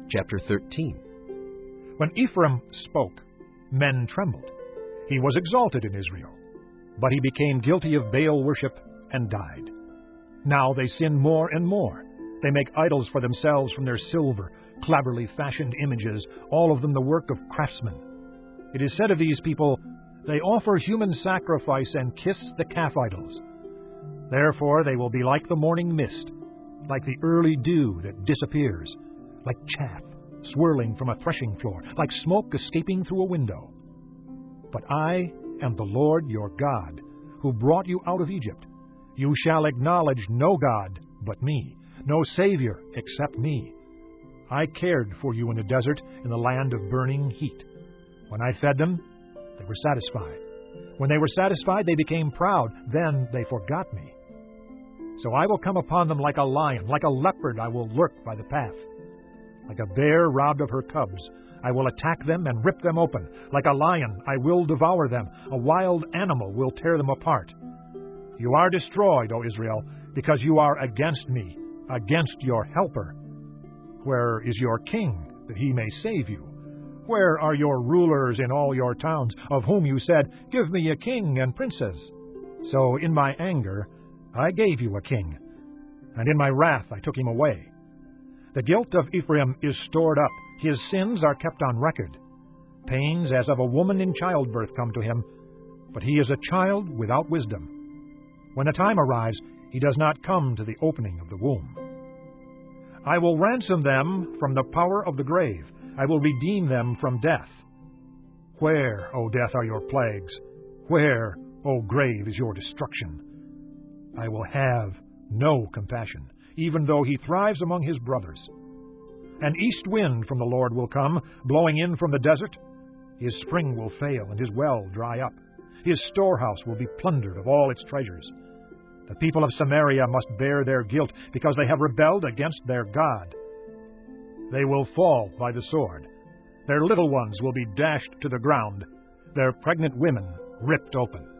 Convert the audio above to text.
Chapter 13. When Ephraim spoke, men trembled. He was exalted in Israel, but he became guilty of Baal worship and died. Now they sin more and more. They make idols for themselves from their silver, cleverly fashioned images, all of them the work of craftsmen. It is said of these people, they offer human sacrifice and kiss the calf idols. Therefore they will be like the morning mist, like the early dew that disappears, like chaff swirling from a threshing floor, like smoke escaping through a window. But I am the Lord your God, who brought you out of Egypt. You shall acknowledge no God but me, no Savior except me. I cared for you in the desert, in the land of burning heat. When I fed them, they were satisfied. When they were satisfied, they became proud. Then they forgot me. So I will come upon them like a lion, like a leopard I will lurk by the path. Like a bear robbed of her cubs, I will attack them and rip them open. Like a lion, I will devour them. A wild animal will tear them apart. You are destroyed, O Israel, because you are against me, against your helper. Where is your king, that he may save you? Where are your rulers in all your towns, of whom you said, Give me a king and princes? So in my anger I gave you a king, and in my wrath I took him away. The guilt of Ephraim is stored up. His sins are kept on record. Pains as of a woman in childbirth come to him, but he is a child without wisdom. When the time arrives, he does not come to the opening of the womb. I will ransom them from the power of the grave. I will redeem them from death. Where, O death, are your plagues? Where, O grave, is your destruction? I will have no compassion, even though he thrives among his brothers. An east wind from the Lord will come, blowing in from the desert. His spring will fail, and his well dry up. His storehouse will be plundered of all its treasures. The people of Samaria must bear their guilt, because they have rebelled against their God. They will fall by the sword. Their little ones will be dashed to the ground, their pregnant women ripped open.